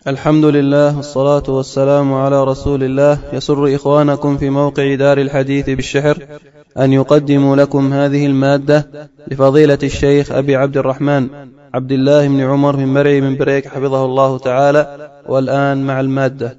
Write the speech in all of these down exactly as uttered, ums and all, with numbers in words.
الحمد لله والصلاة والسلام على رسول الله. يسر إخوانكم في موقع دار الحديث بالشحر أن يقدموا لكم هذه المادة لفضيلة الشيخ أبي عبد الرحمن عبد الله بن عمر من مرعي من بريك حفظه الله تعالى. والآن مع المادة.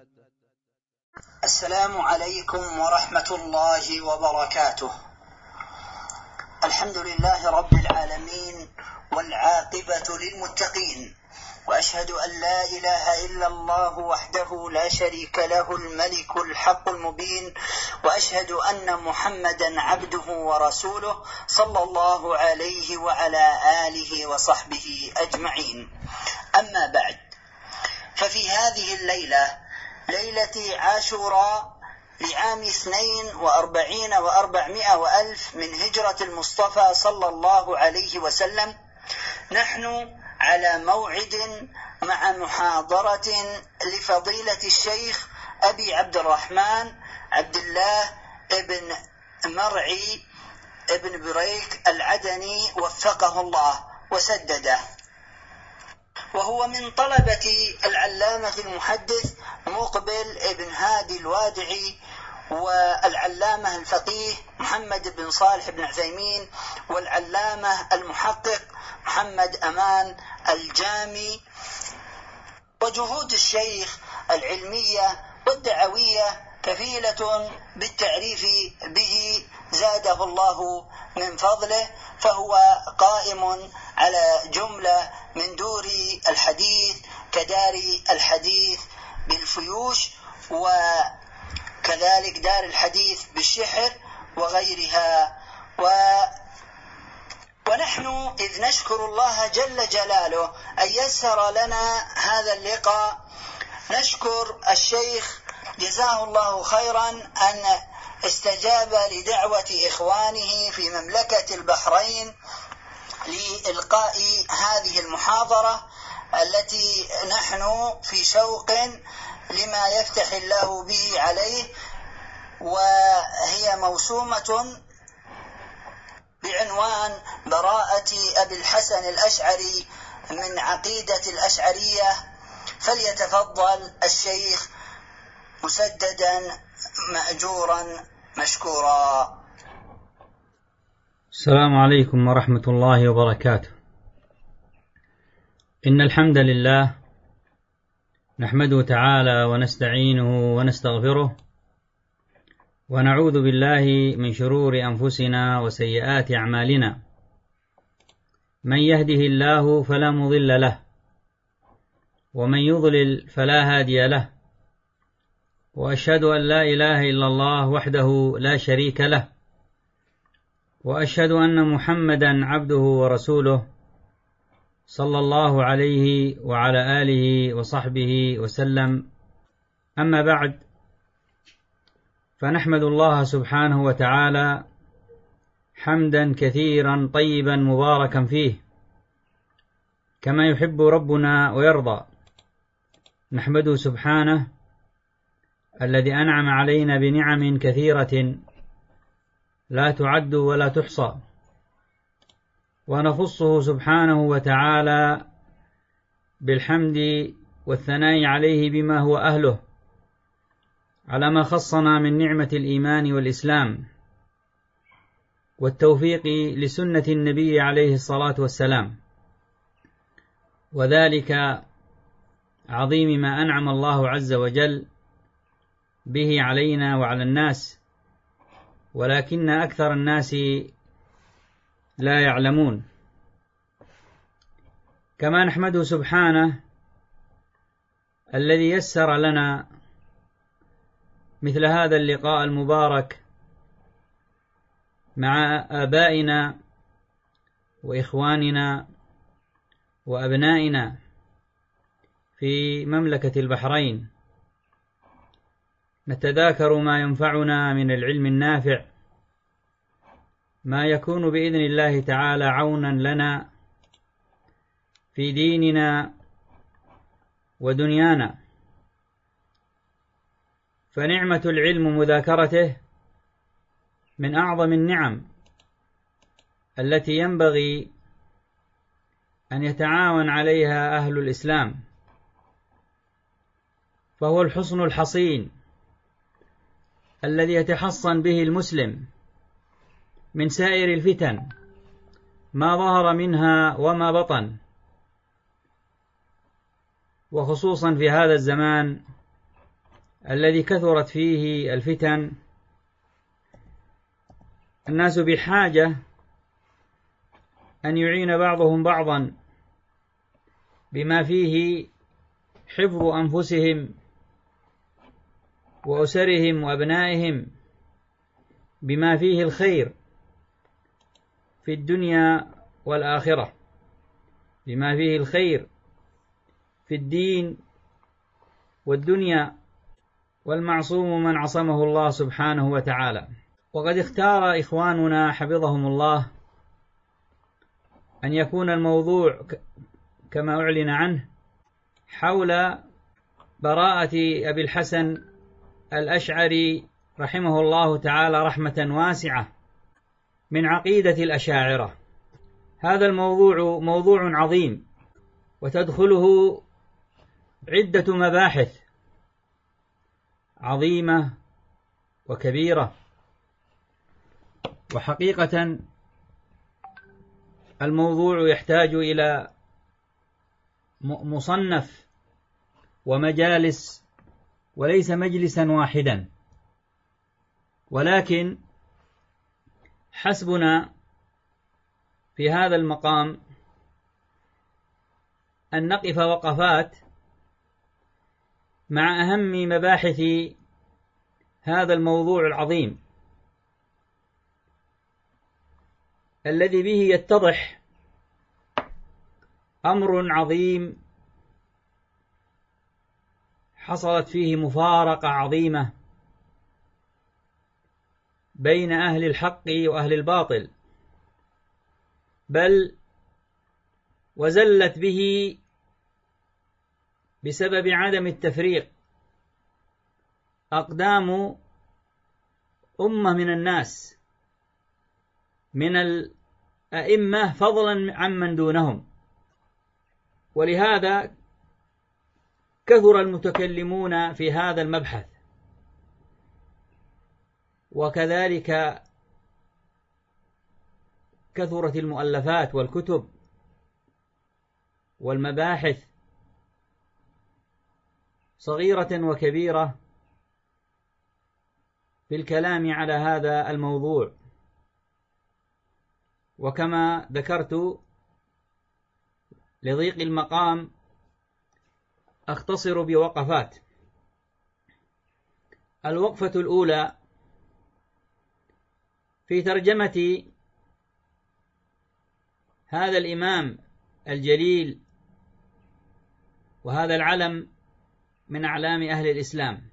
السلام عليكم ورحمة الله وبركاته. الحمد لله رب العالمين والعاقبة للمتقين، وأشهد أن لا إله إلا الله وحده لا شريك له الملك الحق المبين، وأشهد أن محمدا عبده ورسوله صلى الله عليه وعلى آله وصحبه أجمعين. أما بعد، ففي هذه الليلة ليلة عاشوراء لعام اثنين وأربعين وأربعمائة وألف من هجرة المصطفى صلى الله عليه وسلم، نحن على موعد مع محاضرة لفضيلة الشيخ أبي عبد الرحمن عبد الله ابن مرعي ابن بريك العدني وفقه الله وسدده، وهو من طلبة العلامة المحدث مقبل ابن هادي الوادعي، والعلامة الفقيه محمد بن صالح بن عثيمين، والعلامة المحقق محمد أمان الجامي. وجهود الشيخ العلمية والدعوية كفيلة بالتعريف به زاده الله من فضله، فهو قائم على جملة من دور الحديث كدار الحديث بالفيوش، وكذلك دار الحديث بالشحر وغيرها. و ونحن إذ نشكر الله جل جلاله أن يسر لنا هذا اللقاء، نشكر الشيخ جزاه الله خيرا أن استجاب لدعوة إخوانه في مملكة البحرين لإلقاء هذه المحاضرة التي نحن في شوق لما يفتح الله به عليه، وهي موسومة بعنوان براءة أبي الحسن الأشعري من عقيدة الأشعرية. فليتفضل الشيخ مسددا مأجورا مشكورا. السلام عليكم ورحمة الله وبركاته. إن الحمد لله نحمده تعالى ونستعينه ونستغفره، ونعوذ بالله من شرور أنفسنا وسيئات أعمالنا. من يهده الله فلا مضل له، ومن يضلل فلا هادي له، وأشهد أن لا إله إلا الله وحده لا شريك له، وأشهد أن محمدا عبده ورسوله صلى الله عليه وعلى آله وصحبه وسلم. أما بعد، فنحمد الله سبحانه وتعالى حمدا كثيرا طيبا مباركا فيه كما يحب ربنا ويرضى. نحمده سبحانه الذي أنعم علينا بنعم كثيرة لا تعد ولا تحصى، ونخصه سبحانه وتعالى بالحمد والثناء عليه بما هو أهله، على ما خصنا من نعمة الإيمان والإسلام والتوفيق لسنة النبي عليه الصلاة والسلام، وذلك عظيم ما أنعم الله عز وجل به علينا وعلى الناس، ولكن أكثر الناس لا يعلمون. كما نحمده سبحانه الذي يسر لنا مثل هذا اللقاء المبارك مع آبائنا وإخواننا وأبنائنا في مملكة البحرين، نتذاكر ما ينفعنا من العلم النافع، ما يكون بإذن الله تعالى عونا لنا في ديننا ودنيانا. فنعمة العلم مذاكرته من أعظم النعم التي ينبغي أن يتعاون عليها أهل الإسلام، فهو الحصن الحصين الذي يتحصن به المسلم من سائر الفتن ما ظهر منها وما بطن، وخصوصا في هذا الزمان الذي كثرت فيه الفتن. الناس بحاجة أن يعين بعضهم بعضا بما فيه حفظ أنفسهم وأسرهم وأبنائهم، بما فيه الخير في الدنيا والآخرة، بما فيه الخير في الدين والدنيا، والمعصوم من عصمه الله سبحانه وتعالى. وقد اختار إخواننا حفظهم الله أن يكون الموضوع كما أعلن عنه حول براءة أبي الحسن الأشعري رحمه الله تعالى رحمة واسعة من عقيدة الأشاعرة. هذا الموضوع موضوع عظيم، وتدخله عدة مباحث عظيمة وكبيرة، وحقيقة الموضوع يحتاج إلى مصنف ومجالس، وليس مجلسا واحدا، ولكن حسبنا في هذا المقام أن نقف وقفات مع أهم مباحث هذا الموضوع العظيم الذي به يتضح أمر عظيم حصلت فيه مفارقة عظيمة بين أهل الحق وأهل الباطل، بل وزلت به بسبب عدم التفريق أقدام أمة من الناس، من الأئمة فضلا عمن دونهم. ولهذا كثر المتكلمون في هذا المبحث، وكذلك كثرت المؤلفات والكتب والمباحث صغيرة وكبيرة في الكلام على هذا الموضوع. وكما ذكرت لضيق المقام أختصر بوقفات. الوقفة الأولى في ترجمة هذا الإمام الجليل وهذا العلم من أعلام أهل الإسلام،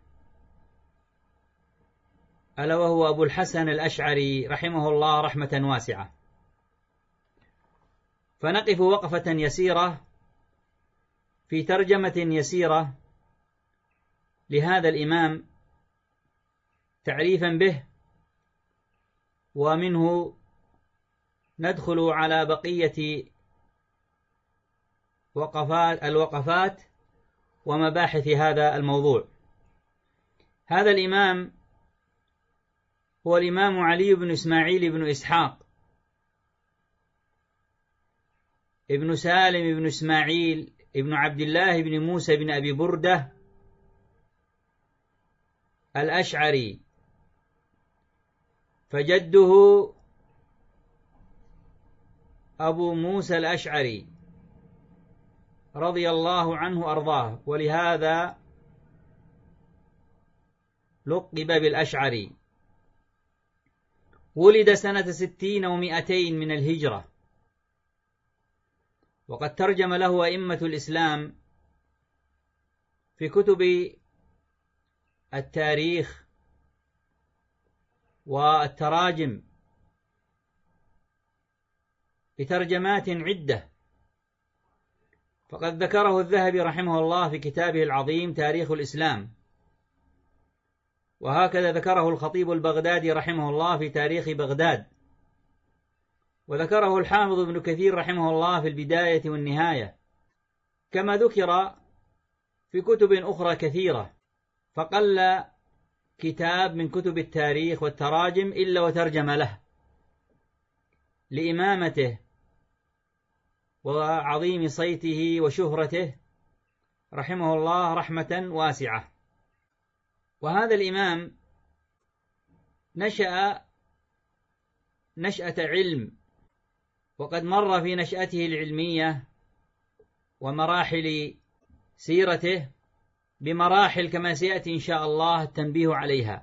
ألا وهو أبو الحسن الأشعري رحمه الله رحمة واسعة. فنقف وقفة يسيرة في ترجمة يسيرة لهذا الإمام تعريفا به، ومنه ندخل على بقية وقفات الوقفات ومباحث هذا الموضوع. هذا الإمام هو الإمام علي بن إسماعيل بن إسحاق ابن سالم بن إسماعيل ابن عبد الله بن موسى بن أبي بردة الأشعري، فجده أبو موسى الأشعري رضي الله عنه أرضاه، ولهذا لقب بالأشعري. ولد سنة ستين ومئتين من الهجرة، وقد ترجم له أئمة الإسلام في كتب التاريخ والتراجم بترجمات عدة. فقد ذكره الذهبي رحمه الله في كتابه العظيم تاريخ الإسلام، وهكذا ذكره الخطيب البغدادي رحمه الله في تاريخ بغداد، وذكره الحافظ ابن كثير رحمه الله في البداية والنهاية، كما ذكر في كتب أخرى كثيرة. فقل كتاب من كتب التاريخ والتراجم إلا وترجم له لإمامته وعظيم صيته وشهرته رحمه الله رحمة واسعة. وهذا الإمام نشأ نشأة علم، وقد مر في نشأته العلمية ومراحل سيرته بمراحل كما سيأتي إن شاء الله التنبيه عليها.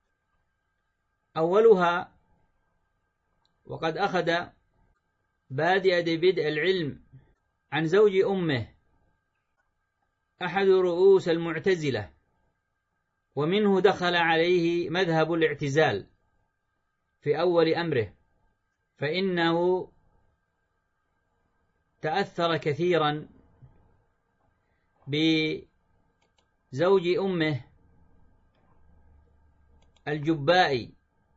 أولها وقد أخذ بادئ بدء العلم عن زوج أمه أحد رؤوس المعتزلة، ومنه دخل عليه مذهب الاعتزال في أول أمره، فإنه تأثر كثيرا بزوج أمه الجبائي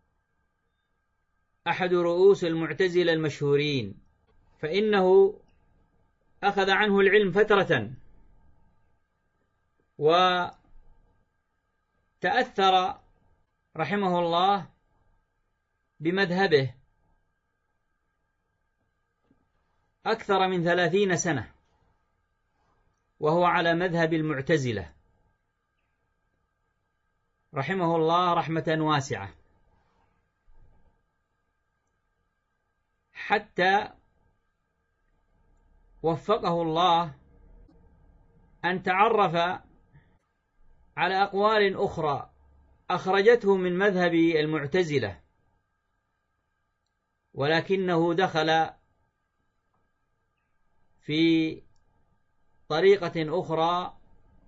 أحد رؤوس المعتزلة المشهورين، فإنه أخذ عنه العلم فترة وتأثر رحمه الله بمذهبه أكثر من ثلاثين سنة وهو على مذهب المعتزلة رحمه الله رحمة واسعة، حتى وفقه الله أن تعرف على أقوال أخرى أخرجته من مذهب المعتزلة، ولكنه دخل في طريقة أخرى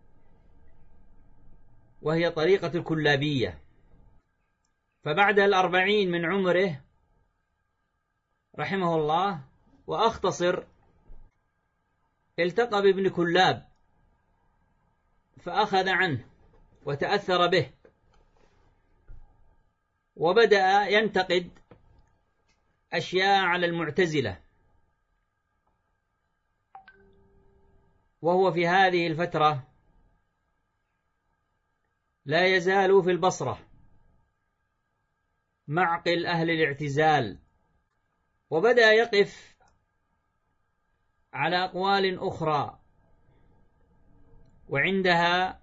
وهي طريقة الكلابية. فبعد الأربعين من عمره رحمه الله، وأختصر، التقى بابن كلاب فأخذ عنه وتأثر به، وبدأ ينتقد أشياء على المعتزلة، وهو في هذه الفترة لا يزال في البصرة معقل أهل الاعتزال، وبدأ يقف على أقوال أخرى، وعندها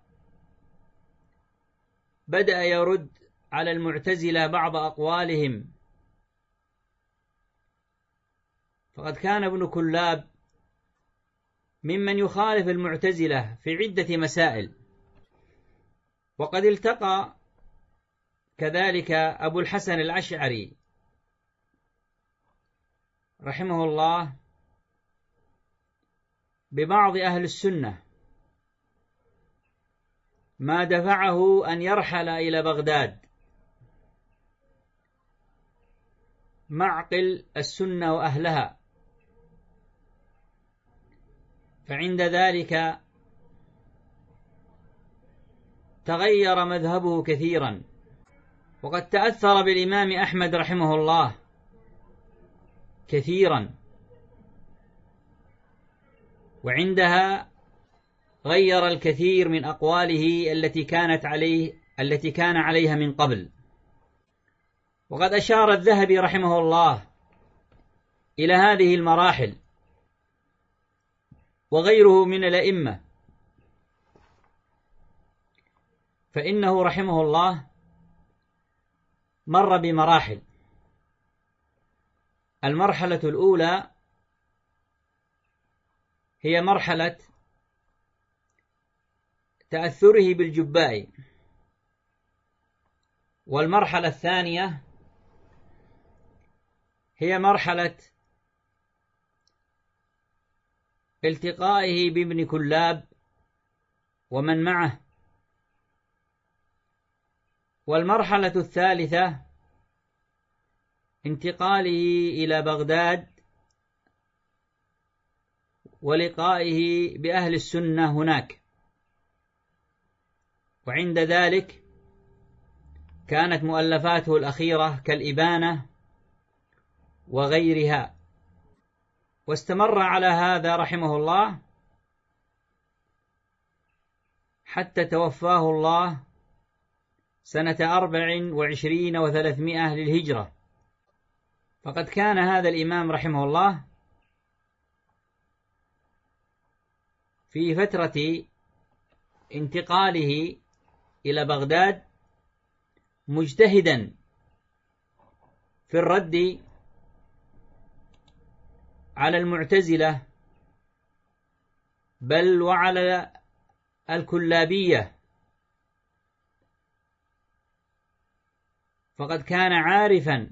بدأ يرد على المعتزلة بعض أقوالهم. فقد كان ابن كلاب ممن يخالف المعتزلة في عدة مسائل، وقد التقى كذلك أبو الحسن الأشعري رحمه الله ببعض أهل السنة، ما دفعه أن يرحل إلى بغداد معقل السنة وأهلها. فعند ذلك تغير مذهبه كثيرا، وقد تأثر بالإمام أحمد رحمه الله كثيرا، وعندها غير الكثير من أقواله التي كانت عليه التي كان عليها من قبل. وقد أشار الذهبي رحمه الله إلى هذه المراحل وغيره من الأئمة، فإنه رحمه الله مر بمراحل. المرحلة الأولى هي مرحلة تأثره بالجبائي، والمرحلة الثانية هي مرحلة التقائه بابن كلاب ومن معه، والمرحلة الثالثة انتقاله إلى بغداد ولقائه بأهل السنة هناك. وعند ذلك كانت مؤلفاته الأخيرة كالإبانة وغيرها، واستمر على هذا رحمه الله حتى توفاه الله سنة أربع وعشرين وثلاثمائة للهجرة. فقد كان هذا الإمام رحمه الله في فترة انتقاله إلى بغداد مجتهدا في الرد على المعتزلة بل وعلى الكلابية، فقد كان عارفا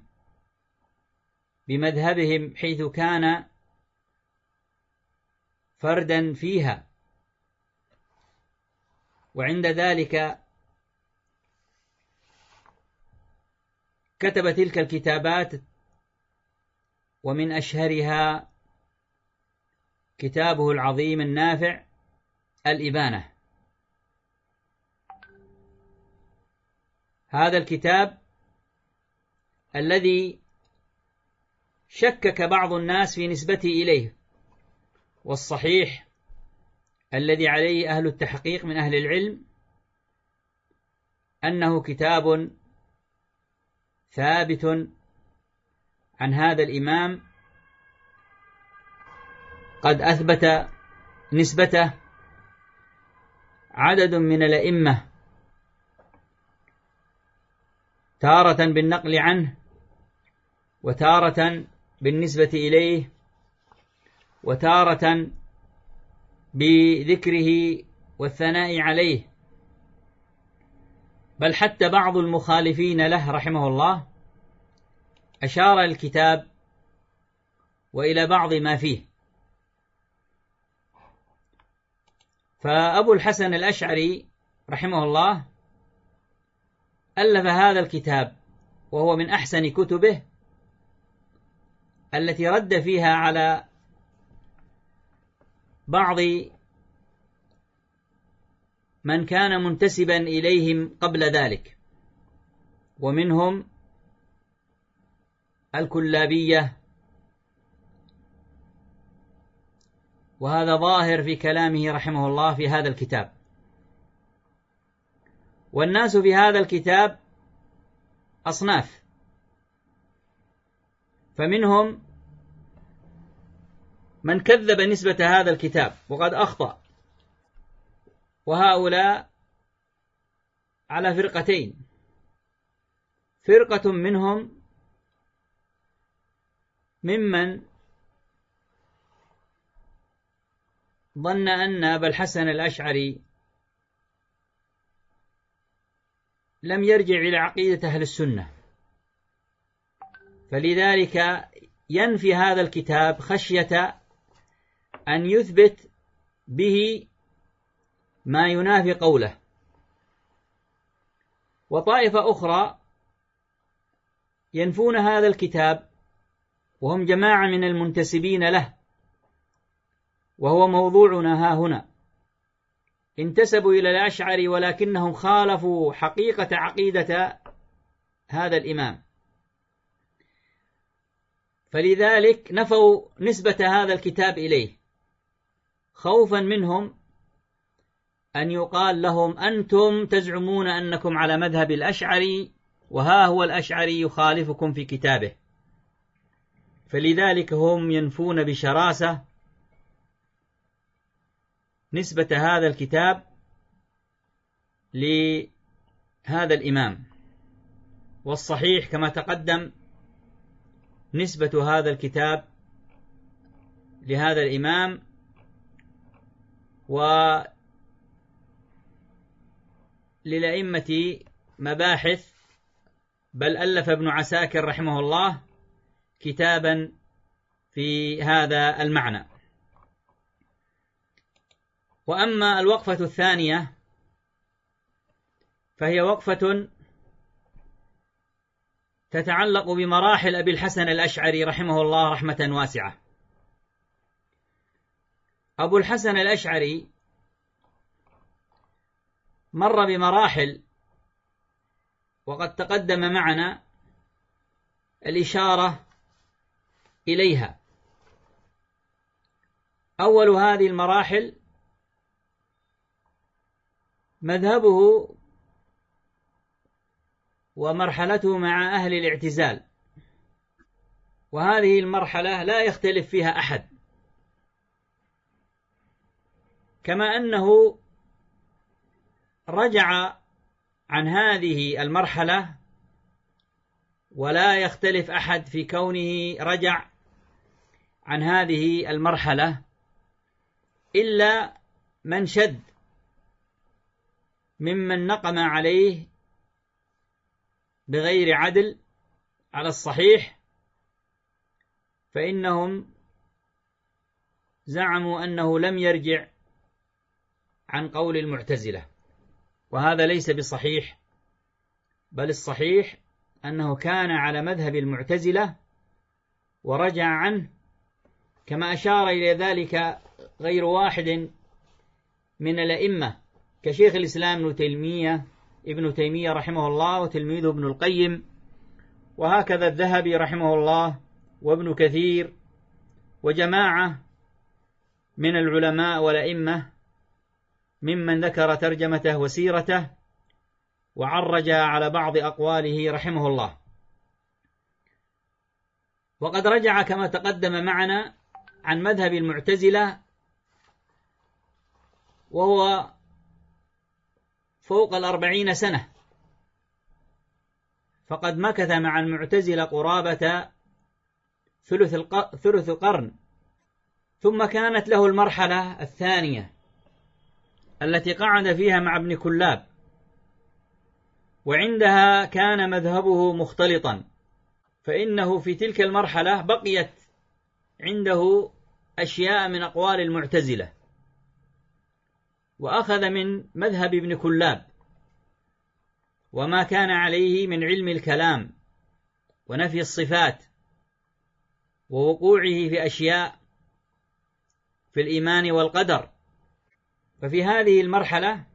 بمذهبهم حيث كان فردا فيها، وعند ذلك كتب تلك الكتابات، ومن أشهرها كتابه العظيم النافع الإبانة. هذا الكتاب الذي شكك بعض الناس في نسبته إليه، والصحيح الذي عليه أهل التحقيق من أهل العلم أنه كتاب ثابت عن هذا الإمام قد أثبت نسبته عدد من الأئمة، تارة بالنقل عنه، وتارة بالنسبة إليه، وتارة بذكره والثناء عليه، بل حتى بعض المخالفين له رحمه الله أشار الكتاب وإلى بعض ما فيه. فأبو الحسن الأشعري رحمه الله ألف هذا الكتاب، وهو من أحسن كتبه التي رد فيها على بعض من كان منتسبا إليهم قبل ذلك، ومنهم الكلابية، وهذا ظاهر في كلامه رحمه الله في هذا الكتاب. والناس في هذا الكتاب أصناف، فمنهم من كذب نسبة هذا الكتاب وقد أخطأ، وهؤلاء على فرقتين: فرقة منهم ممن ظن أن أبا الحسن الأشعري لم يرجع إلى عقيدة أهل السنة، فلذلك ينفي هذا الكتاب خشية أن يثبت به ما ينافي قوله. وطائفة أخرى ينفون هذا الكتاب، وهم جماعة من المنتسبين له، وهو موضوعنا ها هنا. انتسبوا إلى الأشعري ولكنهم خالفوا حقيقة عقيدة هذا الإمام، فلذلك نفوا نسبة هذا الكتاب إليه، خوفا منهم أن يقال لهم أنتم تزعمون أنكم على مذهب الأشعري، وها هو الأشعري يخالفكم في كتابه. فلذلك هم ينفون بشراسة نسبة هذا الكتاب لهذا الإمام. والصحيح كما تقدم نسبة هذا الكتاب لهذا الإمام، وللأئمة مباحث، بل ألف ابن عساكر رحمه الله كتابا في هذا المعنى. وأما الوقفة الثانية فهي وقفة تتعلق بمراحل أبي الحسن الأشعري رحمه الله رحمة واسعة. أبو الحسن الأشعري مر بمراحل وقد تقدم معنا الإشارة إليها. أول هذه المراحل مذهبه ومرحلته مع أهل الاعتزال، وهذه المرحلة لا يختلف فيها أحد، كما أنه رجع عن هذه المرحلة ولا يختلف أحد في كونه رجع عن هذه المرحلة إلا من شد ممن نقم عليه بغير عدل على الصحيح، فإنهم زعموا أنه لم يرجع عن قول المعتزلة، وهذا ليس بصحيح، بل الصحيح أنه كان على مذهب المعتزلة ورجع عنه، كما أشار إلى ذلك غير واحد من الأئمة كشيخ الإسلام ابن تيمية ابن تيمية رحمه الله وتلميذه ابن القيم، وهكذا الذهبي رحمه الله وابن كثير وجماعة من العلماء والأئمة ممن ذكر ترجمته وسيرته وعرج على بعض أقواله رحمه الله. وقد رجع كما تقدم معنا عن مذهب المعتزلة وهو فوق الأربعين سنة، فقد مكث مع المعتزلة قرابة ثلث, الق... ثلث قرن، ثم كانت له المرحلة الثانية التي قعد فيها مع ابن كلاب، وعندها كان مذهبه مختلطا، فإنه في تلك المرحلة بقيت عنده أشياء من أقوال المعتزلة، وأخذ من مذهب ابن كلاب وما كان عليه من علم الكلام ونفي الصفات ووقوعه في أشياء في الإيمان والقدر. ففي هذه المرحلة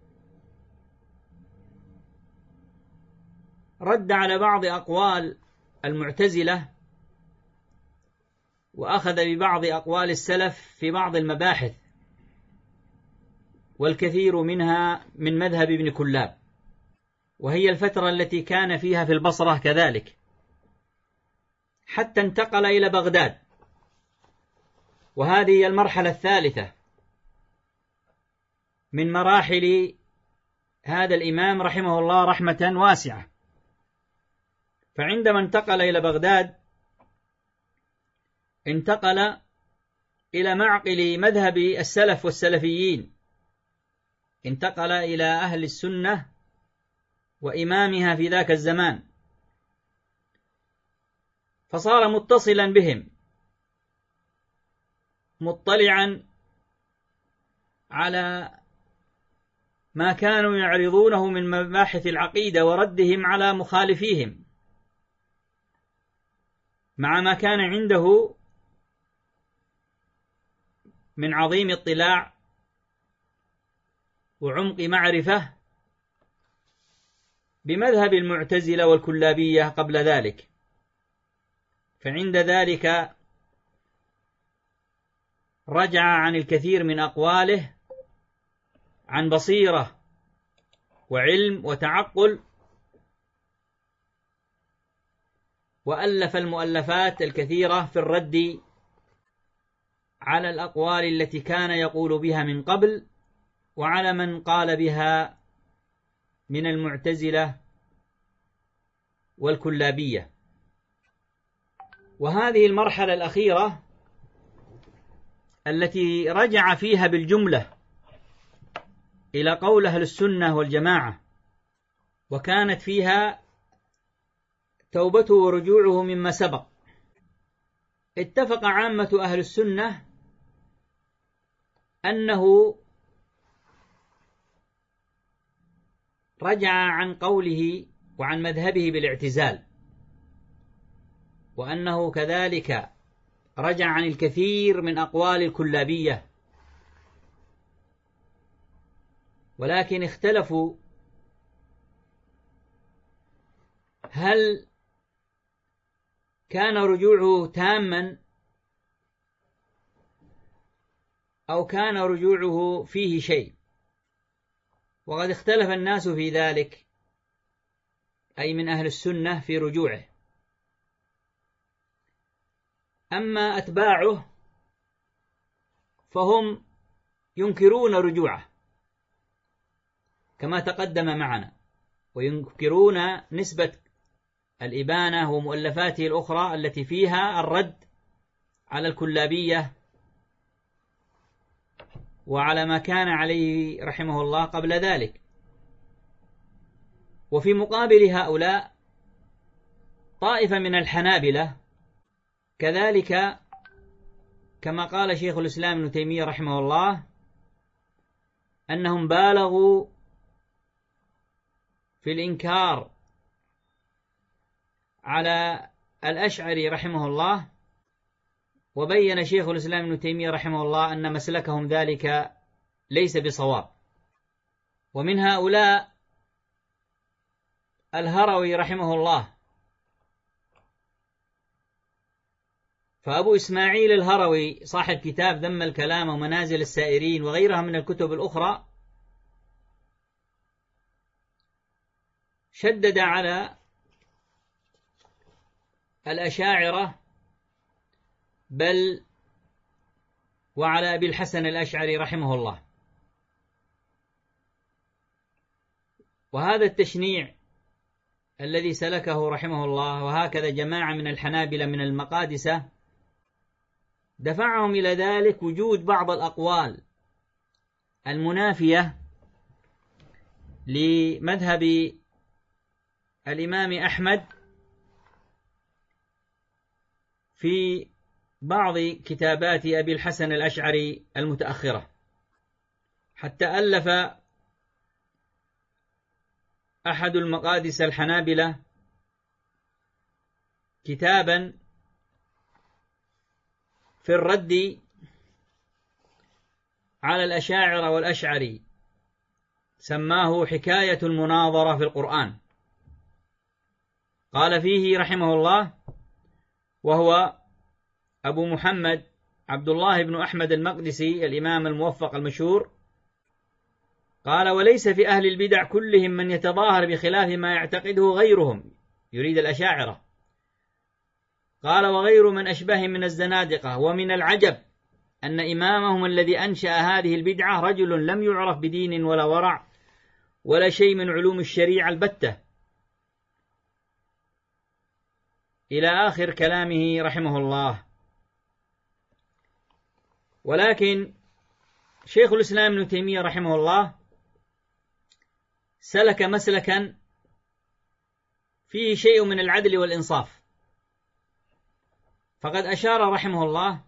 رد على بعض أقوال المعتزلة وأخذ ببعض أقوال السلف في بعض المباحث، والكثير منها من مذهب ابن كلاب، وهي الفترة التي كان فيها في البصرة كذلك، حتى انتقل إلى بغداد، وهذه هي المرحلة الثالثة من مراحل هذا الإمام رحمه الله رحمة واسعة. فعندما انتقل إلى بغداد انتقل إلى معقل مذهب السلف والسلفيين، انتقل إلى أهل السنة وإمامها في ذاك الزمان، فصار متصلا بهم مطلعا على ما كانوا يعرضونه من مباحث العقيدة وردهم على مخالفيهم، مع ما كان عنده من عظيم اطلاع وعمق معرفة بمذهب المعتزلة والكلابية قبل ذلك. فعند ذلك رجع عن الكثير من أقواله عن بصيرة وعلم وتعقل، وألف المؤلفات الكثيرة في الرد على الأقوال التي كان يقول بها من قبل وعلى من قال بها من المعتزلة والكلابية. وهذه المرحلة الأخيرة التي رجع فيها بالجملة إلى قول أهل السنة والجماعة، وكانت فيها توبته ورجوعه مما سبق، اتفق عامة أهل السنة أنه رجع عن قوله وعن مذهبه بالاعتزال، وأنه كذلك رجع عن الكثير من أقوال الكلابية، ولكن اختلفوا هل كان رجوعه تاما أو كان رجوعه فيه شيء، وقد اختلف الناس في ذلك، أي من أهل السنة في رجوعه. أما أتباعه فهم ينكرون رجوعه كما تقدم معنا، وينكرون نسبة الإبانة ومؤلفاته الأخرى التي فيها الرد على الكلابية وعلى ما كان عليه رحمه الله قبل ذلك. وفي مقابل هؤلاء طائفة من الحنابلة كذلك، كما قال شيخ الإسلام ابن تيمية رحمه الله أنهم بالغوا في الإنكار على الأشعري رحمه الله، وبين شيخ الإسلام ابن تيمية رحمه الله أن مسلكهم ذلك ليس بصواب. ومن هؤلاء الهروي رحمه الله، فأبو إسماعيل الهروي صاحب كتاب ذم الكلام ومنازل السائرين وغيرها من الكتب الأخرى شدد على الأشاعرة بل وعلى أبي الحسن الأشعري رحمه الله. وهذا التشنيع الذي سلكه رحمه الله وهكذا جماعة من الحنابلة من المقادسة دفعهم إلى ذلك وجود بعض الأقوال المنافية لمذهب الإمام أحمد في بعض كتابات أبي الحسن الأشعري المتأخرة، حتى ألف أحد المقادس الحنابلة كتابا في الرد على الأشاعرة والأشعري سماه حكاية المناظرة في القرآن. قال فيه رحمه الله، وهو أبو محمد عبد الله بن أحمد المقدسي الإمام الموفق المشهور، قال: وليس في أهل البدع كلهم من يتظاهر بخلاف ما يعتقده غيرهم، يريد الأشاعرة. قال: وغير من أشبههم من الزنادقة. ومن العجب أن إمامهم الذي أنشأ هذه البدعة رجل لم يعرف بدين ولا ورع ولا شيء من علوم الشريعة البتة، إلى آخر كلامه رحمه الله. ولكن شيخ الإسلام ابن تيمية رحمه الله سلك مسلكا فيه شيء من العدل والإنصاف، فقد أشار رحمه الله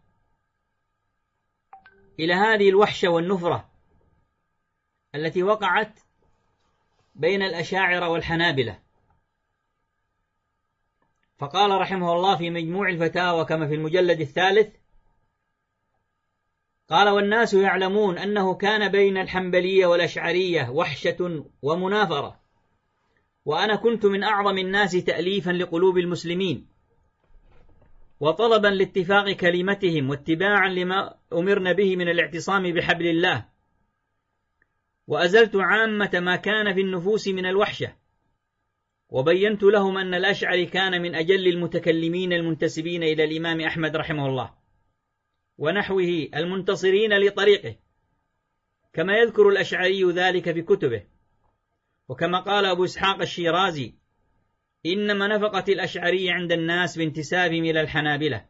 إلى هذه الوحشة والنفرة التي وقعت بين الأشاعرة والحنابلة، فقال رحمه الله في مجموع الفتاوى كما في المجلد الثالث، قال: والناس يعلمون أنه كان بين الحنبلية والأشعرية وحشة ومنافرة، وأنا كنت من أعظم الناس تأليفا لقلوب المسلمين وطلبا لاتفاق كلمتهم واتباعا لما أمرنا به من الاعتصام بحبل الله، وأزلت عامة ما كان في النفوس من الوحشة، وبينت لهم أن الأشعري كان من أجل المتكلمين المنتسبين إلى الإمام أحمد رحمه الله ونحوه المنتصرين لطريقه، كما يذكر الأشعري ذلك في كتبه. وكما قال أبو إسحاق الشيرازي: إنما نفقت الأشعري عند الناس بانتسابهم إلى الحنابلة.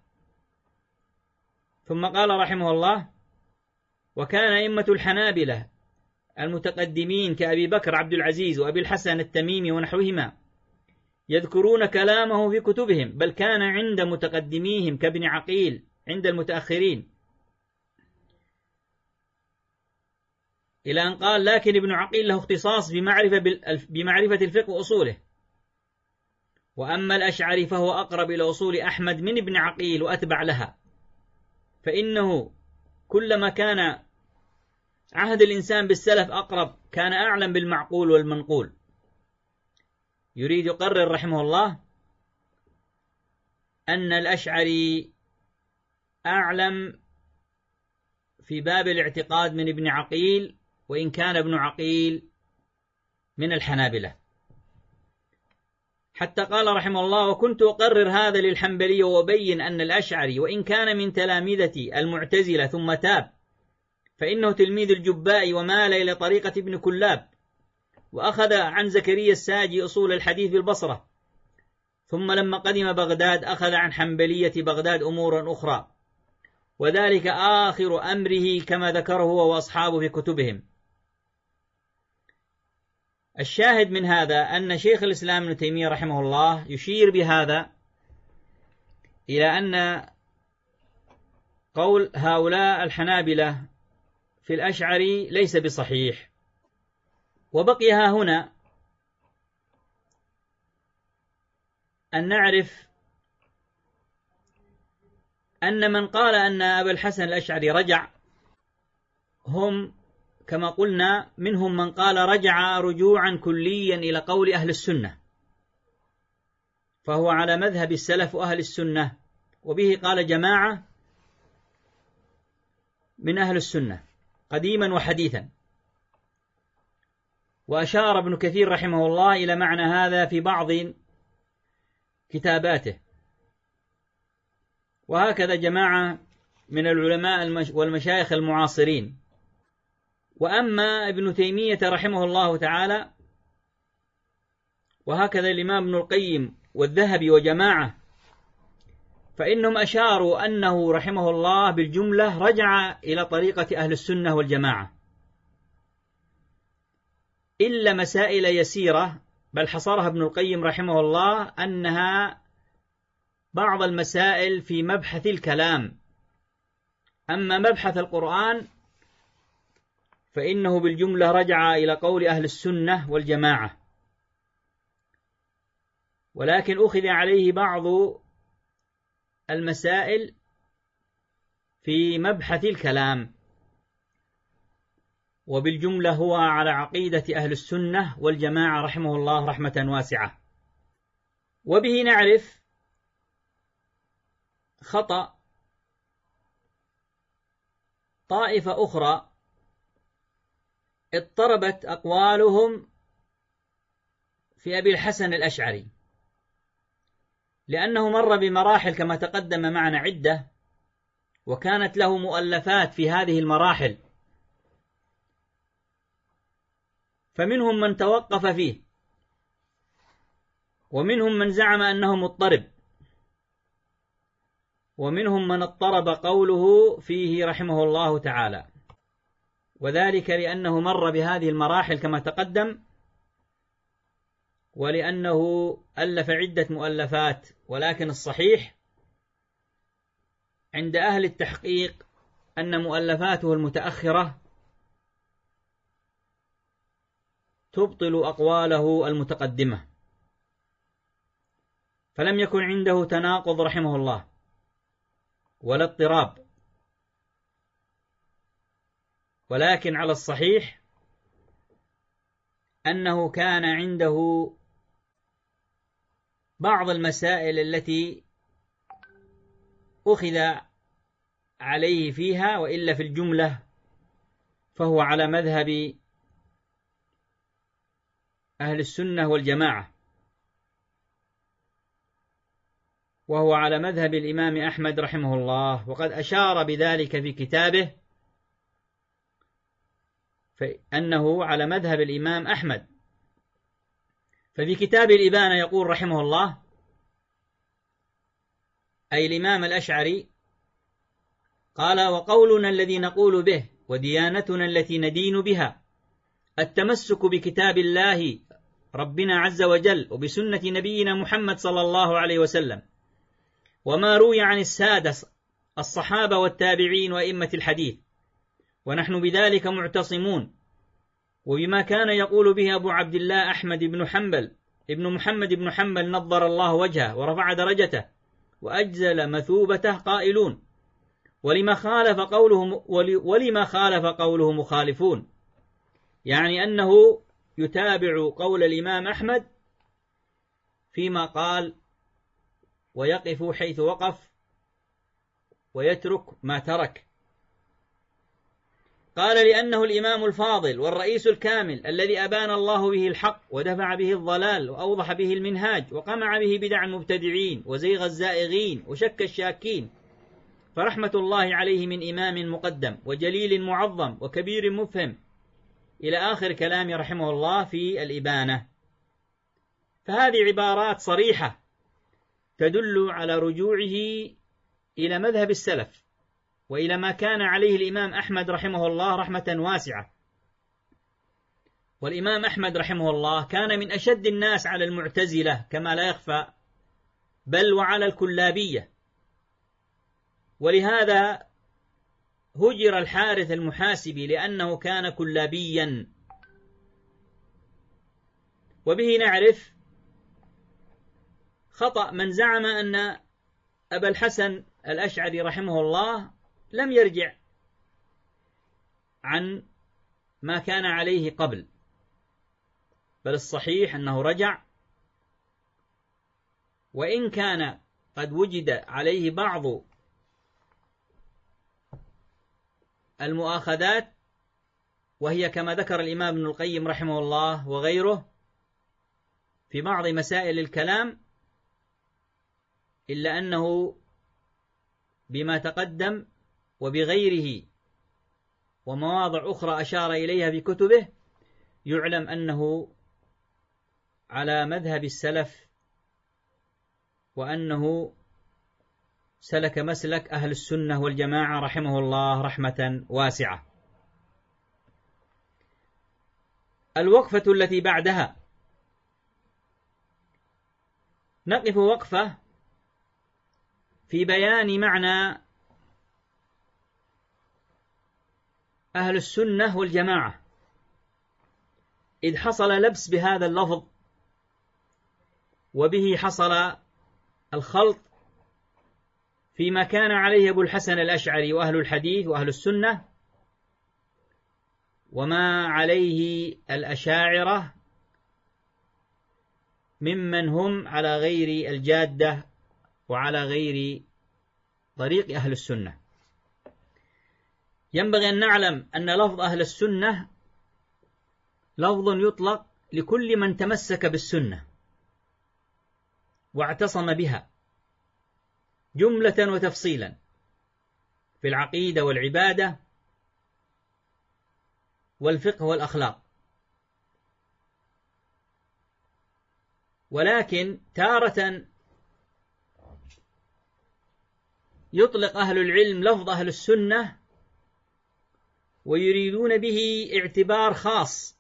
ثم قال رحمه الله: وكان أئمة الحنابلة المتقدمين كأبي بكر عبد العزيز وأبي الحسن التميمي ونحوهما يذكرون كلامه في كتبهم، بل كان عند متقدميهم كابن عقيل عند المتأخرين، إلى أن قال: لكن ابن عقيل له اختصاص بمعرفة, بمعرفة الفقه وأصوله، وأما الأشعري فهو أقرب إلى أصول أحمد من ابن عقيل وأتبع لها، فإنه كلما كان عهد الإنسان بالسلف أقرب كان أعلم بالمعقول والمنقول. يريد يقرر رحمه الله أن الأشعري أعلم في باب الاعتقاد من ابن عقيل، وإن كان ابن عقيل من الحنابلة. حتى قال رحمه الله: وكنت أقرر هذا للحنبلي وأبين أن الأشعري وإن كان من تلامذة المعتزلة ثم تاب، فإنه تلميذ الجباء ومال إلى طريقة ابن كلاب، وأخذ عن زكريا الساجي أصول الحديث بالبصرة، ثم لما قدم بغداد أخذ عن حنبلية بغداد أمورا أخرى، وذلك آخر أمره كما ذكره هو وأصحابه في كتبهم. الشاهد من هذا أن شيخ الإسلام ابن تيمية رحمه الله يشير بهذا إلى أن قول هؤلاء الحنابلة في الأشعري ليس بصحيح. وبقي ها هنا أن نعرف أن من قال أن أبا الحسن الأشعري رجع هم كما قلنا منهم من قال رجع رجوعا كليا إلى قول أهل السنة، فهو على مذهب السلف أهل السنة، وبه قال جماعة من أهل السنة قديما وحديثا. وأشار ابن كثير رحمه الله إلى معنى هذا في بعض كتاباته، وهكذا جماعة من العلماء والمشايخ المعاصرين. وأما ابن تيمية رحمه الله تعالى وهكذا الإمام ابن القيم والذهبي وجماعة، فإنهم أشاروا أنه رحمه الله بالجملة رجع إلى طريقة أهل السنة والجماعة، إلا مسائل يسيرة بل حصرها ابن القيم رحمه الله أنها بعض المسائل في مبحث الكلام، أما مبحث القرآن فإنه بالجملة رجع إلى قول أهل السنة والجماعة، ولكن أخذ عليه بعض المسائل في مبحث الكلام، وبالجملة هو على عقيدة أهل السنة والجماعة رحمه الله رحمة واسعة. وبه نعرف خطأ طائفة أخرى اضطربت أقوالهم في أبي الحسن الأشعري، لأنه مر بمراحل كما تقدم معنا عدة، وكانت له مؤلفات في هذه المراحل، فمنهم من توقف فيه، ومنهم من زعم أنه مضطرب، ومنهم من اضطرب قوله فيه رحمه الله تعالى، وذلك لأنه مر بهذه المراحل كما تقدم، ولأنه ألف عدة مؤلفات. ولكن الصحيح عند أهل التحقيق أن مؤلفاته المتأخرة تبطل أقواله المتقدمة، فلم يكن عنده تناقض رحمه الله ولا اضطراب، ولكن على الصحيح أنه كان عنده بعض المسائل التي أخذ عليه فيها، وإلا في الجملة فهو على مذهب أهل السنة والجماعة، وهو على مذهب الإمام أحمد رحمه الله، وقد أشار بذلك في كتابه فأنه على مذهب الإمام أحمد. ففي كتاب الإبانة يقول رحمه الله، أي الإمام الأشعري قال: وقولنا الذي نقول به وديانتنا التي ندين بها التمسك بكتاب الله ربنا عز وجل وبسنة نبينا محمد صلى الله عليه وسلم، وما روي عن السادة الصحابة والتابعين وأئمة الحديث، ونحن بذلك معتصمون، وبما كان يقول به أبو عبد الله أحمد بن حنبل ابن محمد بن حنبل نظر الله وجهه ورفع درجته وأجزل مثوبته قائلون: ولما خالف قوله ولما خالف قوله مخالفون، يعني أنه يتابع قول الإمام أحمد فيما قال، ويقف حيث وقف، ويترك ما ترك. قال لأنه الإمام الفاضل والرئيس الكامل الذي أبان الله به الحق ودفع به الضلال وأوضح به المنهاج وقمع به بدع المبتدعين وزيغ الزائغين وشك الشاكين، فرحمة الله عليه من إمام مقدم وجليل معظم وكبير مفهم، إلى آخر كلام رحمه الله في الإبانة. فهذه عبارات صريحة تدل على رجوعه إلى مذهب السلف وإلى ما كان عليه الإمام أحمد رحمه الله رحمة واسعة. والإمام أحمد رحمه الله كان من أشد الناس على المعتزلة كما لا يخفى، بل وعلى الكلابية، ولهذا هجر الحارث المحاسبي لأنه كان كلابيا. وبه نعرف خطأ من زعم أن أبا الحسن الأشعري رحمه الله لم يرجع عن ما كان عليه قبل، بل الصحيح أنه رجع، وإن كان قد وجد عليه بعض المؤاخذات، وهي كما ذكر الإمام ابن القيم رحمه الله وغيره في بعض مسائل الكلام، إلا أنه بما تقدم وبغيره ومواضع أخرى أشار إليها في كتبه يعلم أنه على مذهب السلف، وأنه سلك مسلك أهل السنة والجماعة رحمه الله رحمة واسعة. الوقفة التي بعدها نقف وقفة في بيان معنى أهل السنة والجماعة، إذ حصل لبس بهذا اللفظ وبه حصل الخلط فيما كان عليه أبو الحسن الأشعري وأهل الحديث وأهل السنة وما عليه الأشاعرة ممن هم على غير الجادة وعلى غير طريق أهل السنة. ينبغي أن نعلم أن لفظ أهل السنة لفظ يطلق لكل من تمسك بالسنة واعتصم بها جملة وتفصيلا في العقيدة والعبادة والفقه والأخلاق. ولكن تارة يطلق أهل العلم لفظ أهل السنة ويريدون به اعتبار خاص،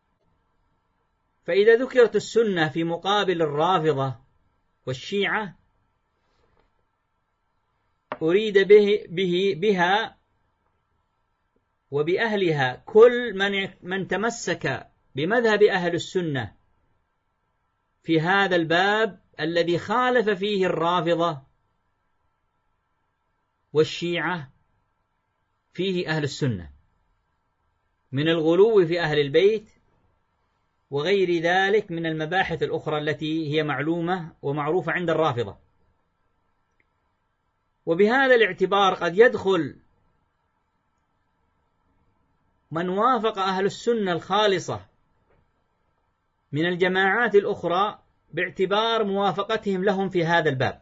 فإذا ذكرت السنة في مقابل الرافضة والشيعة أريد به, به بها وبأهلها كل من, من تمسك بمذهب أهل السنة في هذا الباب الذي خالف فيه الرافضة والشيعة فيه أهل السنة من الغلو في أهل البيت وغير ذلك من المباحث الأخرى التي هي معلومة ومعروفة عند الرافضة. وبهذا الاعتبار قد يدخل من وافق أهل السنة الخالصة من الجماعات الأخرى باعتبار موافقتهم لهم في هذا الباب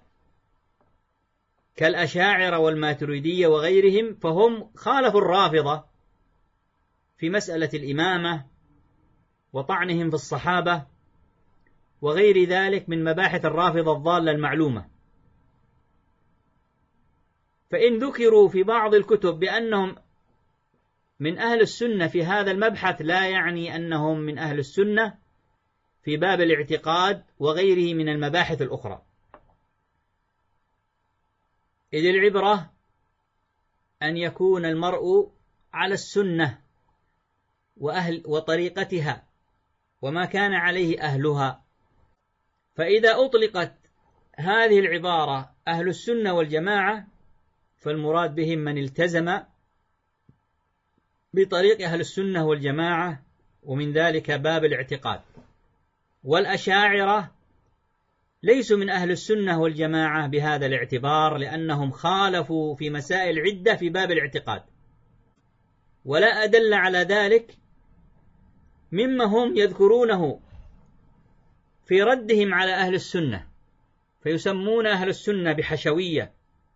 كالأشاعرة والماتريدية وغيرهم، فهم خالفوا الرافضة في مسألة الإمامة وطعنهم في الصحابة وغير ذلك من مباحث الرافضة الضالة المعلومة. فإن ذكروا في بعض الكتب بأنهم من أهل السنة في هذا المبحث لا يعني أنهم من أهل السنة في باب الاعتقاد وغيره من المباحث الأخرى، إذ العبرة أن يكون المرء على السنة وأهل وطريقتها وما كان عليه أهلها. فإذا أطلقت هذه العبارة أهل السنة والجماعة فالمراد بهم من التزم بطريق أهل السنة والجماعة، ومن ذلك باب الاعتقاد. والأشاعرة ليسوا من أهل السنة والجماعة بهذا الاعتبار، لأنهم خالفوا في مسائل عدة في باب الاعتقاد، ولا أدل على ذلك مما هم يذكرونه في ردهم على أهل السنة، فيسمون أهل السنة بحشوية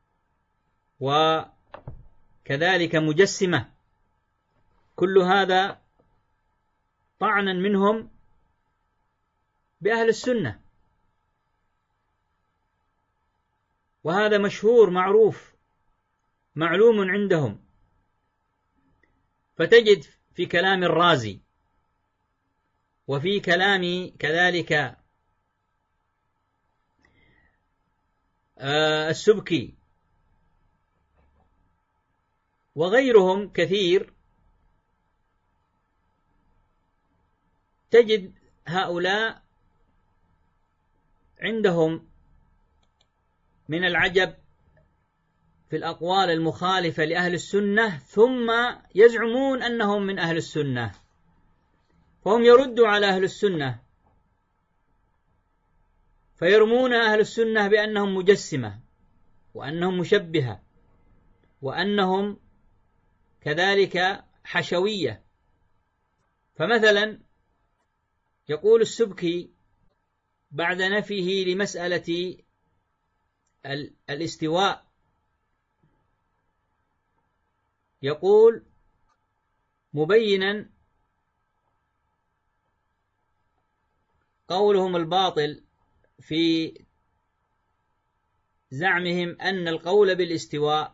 وكذلك مجسمة. كل هذا طعنا منهم بأهل السنة، وهذا مشهور معروف معلوم عندهم. فتجد في كلام الرازي وفي كلام كذلك السبكي وغيرهم كثير، تجد هؤلاء عندهم من العجب في الأقوال المخالفة لأهل السنة، ثم يزعمون أنهم من أهل السنة، فهم يردوا على أهل السنة فيرمون أهل السنة بأنهم مجسمة وأنهم مشبهة وأنهم كذلك حشوية. فمثلا يقول السبكي بعد نفيه لمسألة الاستواء، يقول مبينا قولهم الباطل في زعمهم أن القول بالاستواء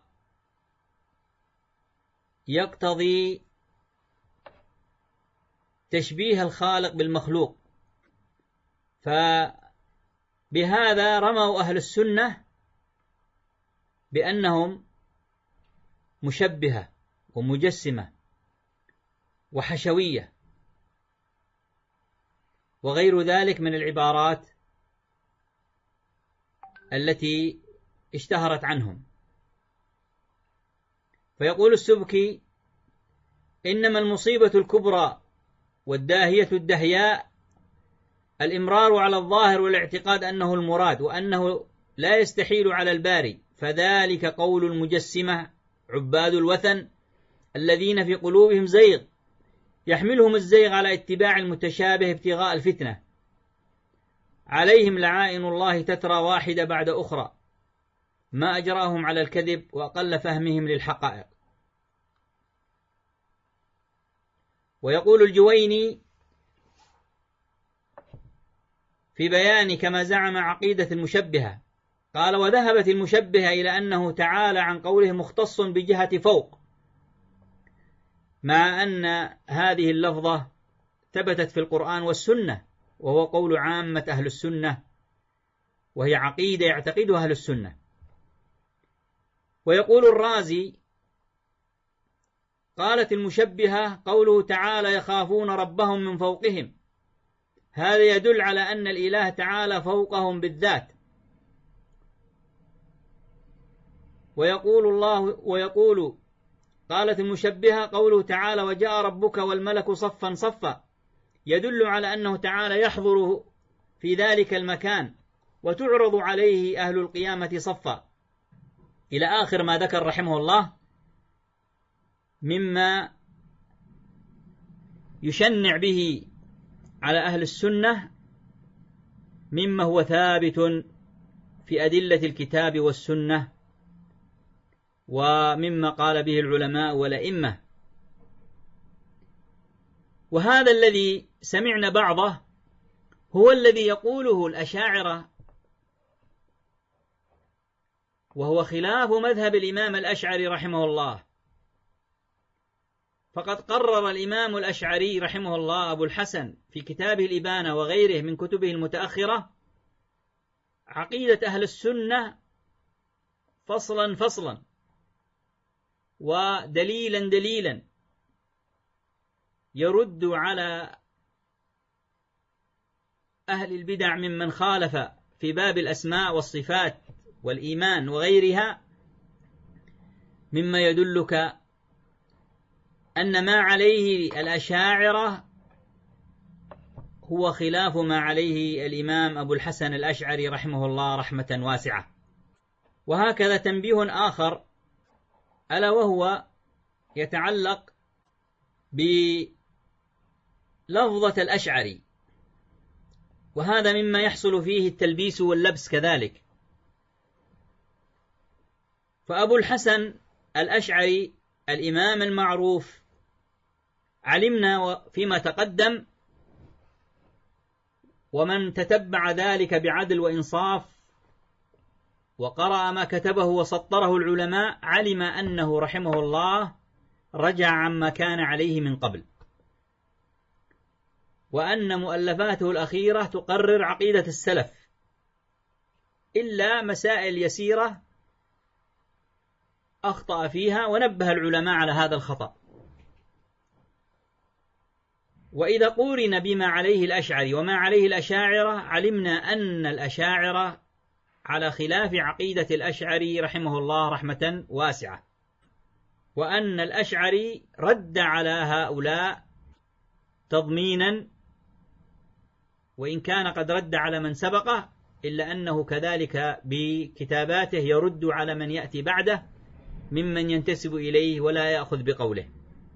يقتضي تشبيه الخالق بالمخلوق، فبهذا رموا أهل السنة بأنهم مشبهة ومجسمة وحشوية وغير ذلك من العبارات التي اشتهرت عنهم. فيقول السبكي إنما المصيبة الكبرى والداهية الدهياء الإمرار على الظاهر والاعتقاد أنه المراد وأنه لا يستحيل على الباري، فذلك قول المجسمة عباد الوثن الذين في قلوبهم زيغ يحملهم الزيغ على اتباع المتشابه ابتغاء الفتنة، عليهم لعائن الله تترى واحدة بعد أخرى، ما أجراهم على الكذب وأقل فهمهم للحقائق. ويقول الجويني في بيان كما زعم عقيدة المشبهة، قال وذهبت المشبهة إلى أنه تعالى عن قوله مختص بجهة فوق، مع أن هذه اللفظة ثبتت في القرآن والسنة، وهو قول عامة أهل السنة، وهي عقيدة يعتقدها أهل السنة. ويقول الرازي قالت المشبهة قوله تعالى يخافون ربهم من فوقهم، هذا يدل على أن الإله تعالى فوقهم بالذات. ويقول الله ويقول قالت المشبهة قوله تعالى وجاء ربك والملك صفا صفا، يدل على أنه تعالى يحضر في ذلك المكان وتعرض عليه أهل القيامة صفا، إلى آخر ما ذكر رحمه الله مما يشنع به على أهل السنة مما هو ثابت في أدلة الكتاب والسنة ومما قال به العلماء والأئمة. وهذا الذي سمعنا بعضه هو الذي يقوله الأشاعرة، وهو خلاف مذهب الإمام الأشعري رحمه الله. فقد قرر الإمام الأشعري رحمه الله أبو الحسن في كتابه الإبانة وغيره من كتبه المتأخرة عقيدة أهل السنة فصلا فصلا ودليلا دليلا، يرد على أهل البدع ممن خالف في باب الأسماء والصفات والإيمان وغيرها، مما يدلك أن ما عليه الأشاعرة هو خلاف ما عليه الإمام أبو الحسن الأشعري رحمه الله رحمة واسعة. وهكذا تنبيه آخر، ألا وهو يتعلق بلفظة الأشعري، وهذا مما يحصل فيه التلبيس واللبس كذلك. فأبو الحسن الأشعري الإمام المعروف علمنا فيما تقدم، ومن تتبع ذلك بعدل وإنصاف وقرأ ما كتبه وسطره العلماء علم أنه رحمه الله رجع عما كان عليه من قبل، وأن مؤلفاته الأخيرة تقرر عقيدة السلف، إلا مسائل يسيرة أخطأ فيها ونبه العلماء على هذا الخطأ. وإذا قورن بما عليه الأشعري وما عليه الأشاعرة علمنا أن الأشاعرة على خلاف عقيدة الأشعري رحمه الله رحمة واسعة، وأن الأشعري رد على هؤلاء تضمينا، وإن كان قد رد على من سبقه إلا أنه كذلك بكتاباته يرد على من يأتي بعده ممن ينتسب إليه ولا يأخذ بقوله.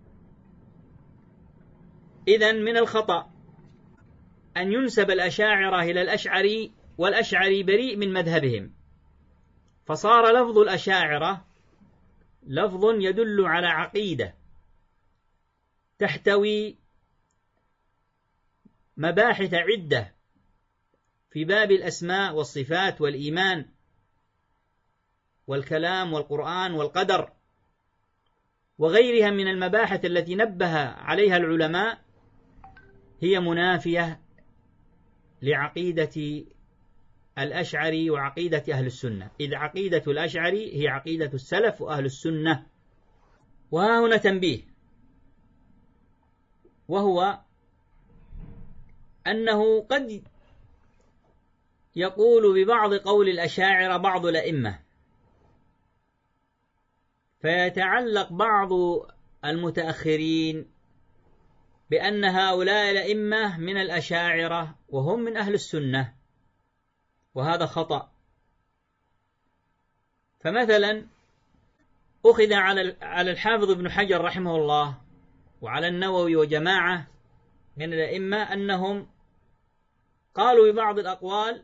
إذن من الخطأ أن ينسب الأشاعرة إلى الأشعري والأشعري بريء من مذهبهم، فصار لفظ الأشاعرة لفظ يدل على عقيدة تحتوي مباحث عدة في باب الأسماء والصفات والإيمان والكلام والقرآن والقدر وغيرها من المباحث التي نبه عليها العلماء، هي منافية لعقيدة الأشعري وعقيدة أهل السنة، إذ عقيدة الأشعري هي عقيدة السلف وأهل السنة. وها هنا تنبيه، وهو أنه قد يقول ببعض قول الأشاعرة بعض الأئمة، فيتعلق بعض المتأخرين بأن هؤلاء الأئمة من الأشاعرة وهم من أهل السنة، وهذا خطأ. فمثلا أخذ على الحافظ ابن حجر رحمه الله وعلى النووي وجماعة من الأئمة أنهم قالوا ببعض الأقوال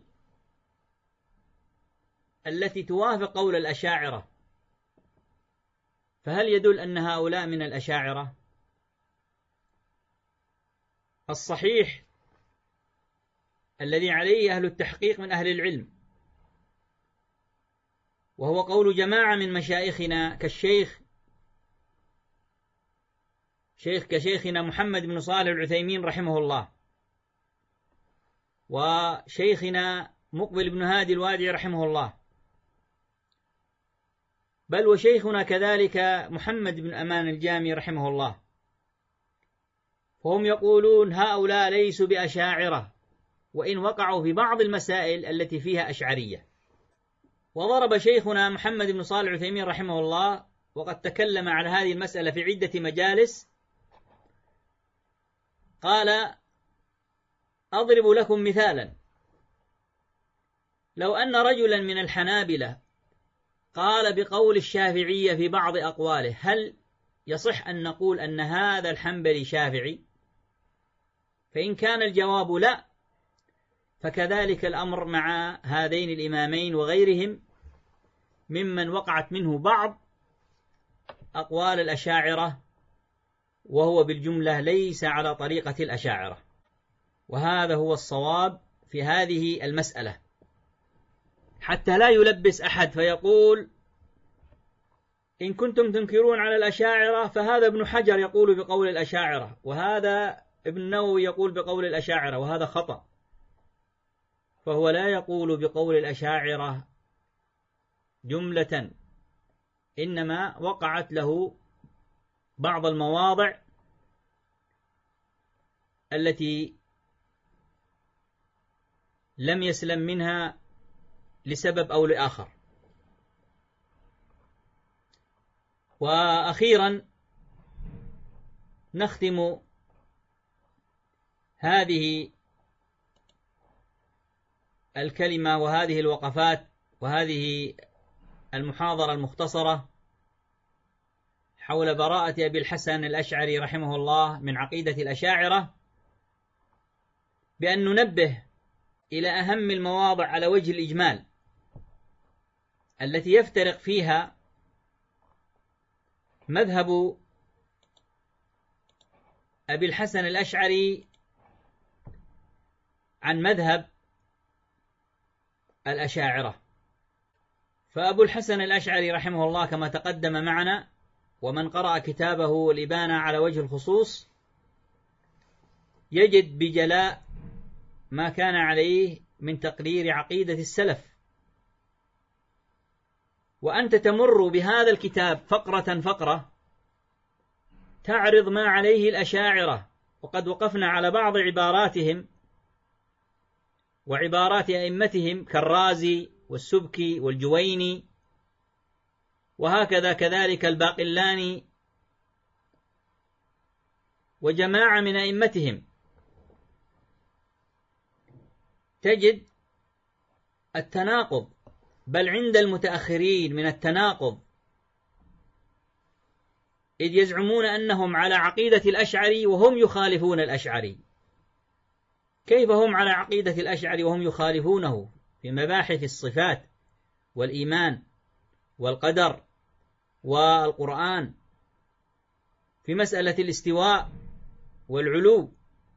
التي توافق قول الأشاعرة، فهل يدل أن هؤلاء من الأشاعرة؟ الصحيح الذي عليه أهل التحقيق من أهل العلم، وهو قول جماعة من مشايخنا كالشيخ شيخ كشيخنا محمد بن صالح العثيمين رحمه الله، وشيخنا مقبل بن هادي الوادعي رحمه الله، بل وشيخنا كذلك محمد بن أمان الجامي رحمه الله، فهم يقولون هؤلاء ليسوا بأشاعرة وإن وقعوا في بعض المسائل التي فيها أشعرية. وضرب شيخنا محمد بن صالح العثيمين رحمه الله، وقد تكلم على هذه المسألة في عدة مجالس، قال: أضرب لكم مثالا، لو أن رجلا من الحنابلة قال بقول الشافعية في بعض أقواله، هل يصح أن نقول أن هذا الحنبلي شافعي؟ فإن كان الجواب لا، فكذلك الأمر مع هذين الإمامين وغيرهم ممن وقعت منه بعض أقوال الأشاعرة، وهو بالجملة ليس على طريقة الأشاعرة. وهذا هو الصواب في هذه المسألة، حتى لا يلبس أحد فيقول إن كنتم تنكرون على الأشاعرة فهذا ابن حجر يقول بقول الأشاعرة، وهذا ابن النووي يقول بقول الأشاعرة، وهذا خطأ. فهو لا يقول بقول الأشاعرة جملة، إنما وقعت له بعض المواضع التي لم يسلم منها لسبب أو لآخر. وأخيرا نختم هذه الكلمة وهذه الوقفات وهذه المحاضرة المختصرة حول براءة أبي الحسن الأشعري رحمه الله من عقيدة الأشاعرة بأن ننبه إلى أهم المواضع على وجه الإجمال التي يفترق فيها مذهب أبي الحسن الأشعري عن مذهب الأشاعرة. فأبو الحسن الأشعري رحمه الله كما تقدم معنا، ومن قرأ كتابه الإبانة على وجه الخصوص يجد بجلاء ما كان عليه من تقرير عقيدة السلف. وأنت تمر بهذا الكتاب فقرة فقرة تعرض ما عليه الأشاعرة، وقد وقفنا على بعض عباراتهم وعبارات أئمتهم كالرازي والسبكي والجويني، وهكذا كذلك الباقلاني وجماعة من أئمتهم. تجد التناقض، بل عند المتأخرين من التناقض، إذ يزعمون أنهم على عقيدة الأشعري وهم يخالفون الأشعري. كيف هم على عقيدة الأشعري وهم يخالفونه في مباحث الصفات والإيمان والقدر والقرآن، في مسألة الاستواء والعلو،